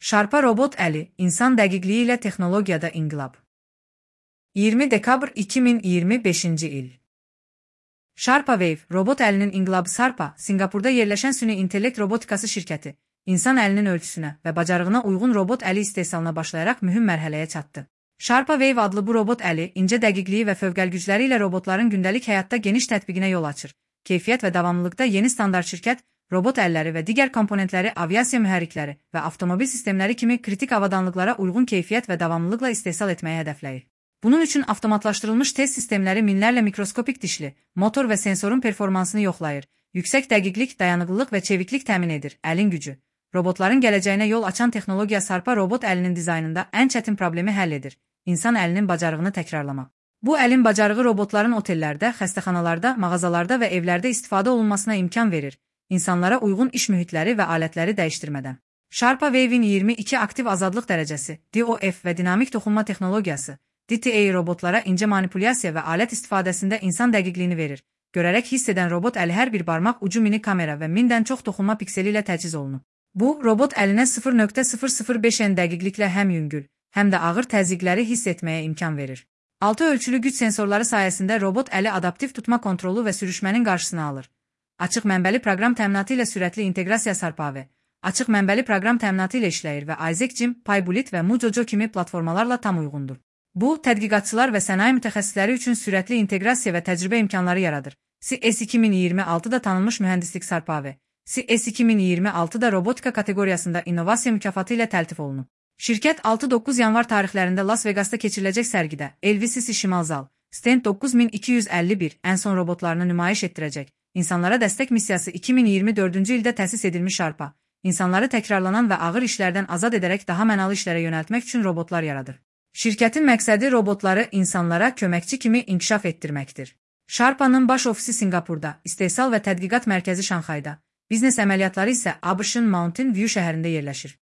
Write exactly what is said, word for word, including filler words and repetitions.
Sharpa robot əli, insan dəqiqliyi ilə texnologiyada inqilab. iyirmi dekabr iki min iyirmi beşinci il. Sharpa Wave, robot əlinin inqilabı. Sharpa, Singapurda yerləşən süni intellekt robotikası şirkəti, insan əlinin ölçüsünə və bacarığına uyğun robot əli istehsalına başlayaraq mühüm mərhələyə çatdı. Sharpa Wave adlı bu robot əli, incə dəqiqliyi və fövqəl gücləri ilə robotların gündəlik həyatda geniş tətbiqinə yol açır. Keyfiyyət və davamlılıqda yeni standart. Şirkət, robot əlləri və digər komponentləri aviasiya mühərrikləri və avtomobil sistemləri kimi kritik avadanlıqlara uyğun keyfiyyət və davamlılıqla istehsal etməyi hədəfləyir. Bunun üçün avtomatlaşdırılmış test sistemləri minlərlə mikroskopik dişli, motor və sensorun performansını yoxlayır, yüksək dəqiqlik, dayanıqlılıq və çeviklik təmin edir. Əlin gücü. Robotların gələcəyinə yol açan texnologiya. Sharpa robot əlinin dizaynında ən çətin problemi həll edir: insan əlinin bacarığını təkrarlamaq. Bu əlin bacarığı robotların otellərdə, xəstəxanalarda, mağazalarda və evlərdə istifadə olunmasına imkan verir, insanlara uyğun iş mühitləri və alətləri dəyişdirmədən. Sharpa Wave'in iyirmi iki aktiv azadlıq dərəcəsi, D O F və dinamik toxunma texnologiyası, D T A robotlara incə manipulyasiya və alət istifadəsində insan dəqiqliyini verir. Görərək hiss edən robot əli hər bir barmaq ucu mini kamera və mindən çox toxunma pikseli ilə təchiz olunub. Bu, robot əlinə sıfır nöqtə sıfır sıfır beş N dəqiqliklə həm yüngül, həm də ağır təzyiqləri hiss etməyə imkan verir. altı ölçülü güc sensorları sayəsində robot əli adaptiv tutma kontrolu və sürüşmənin qarşısını alır. Açıq mənbəli proqram təminatı ilə sürətli inteqrasiya. Sharpa V, açıq mənbəli proqram təminatı ilə işləyir və Isaac Jim, PyBullet və MuJoJo kimi platformalarla tam uyğundur. Bu, tədqiqatçılar və sənaye mütəxəssisləri üçün sürətli inteqrasiya və təcrübə imkanları yaradır. C S iki min iyirmi altıda tanınmış mühəndislik. Sharpa V, C S iki min iyirmi altıda robotika kateqoriyasında innovasiya mükafatı ilə təltif olunub. Şirkət altı doqquz yanvar tarixlərində Las Vegasda keçiriləcək sərgidə L V C C Şimal Zal, Stand doqquz min iki yüz əlli bir ən son robotlarını nümayiş etdirəcək. İnsanlara dəstək missiyası. iki min iyirmi dördüncü ildə təsis edilmiş Sharpa, insanları təkrarlanan və ağır işlərdən azad edərək daha mənalı işlərə yönəltmək üçün robotlar yaradır. Şirkətin məqsədi robotları insanlara köməkçi kimi inkişaf etdirməkdir. Sharpa'nın baş ofisi Singapurda, istehsal və tədqiqat mərkəzi Şanxayda, biznes əməliyyatları isə ABŞ-ın Mountain View şəhərində yerləşir.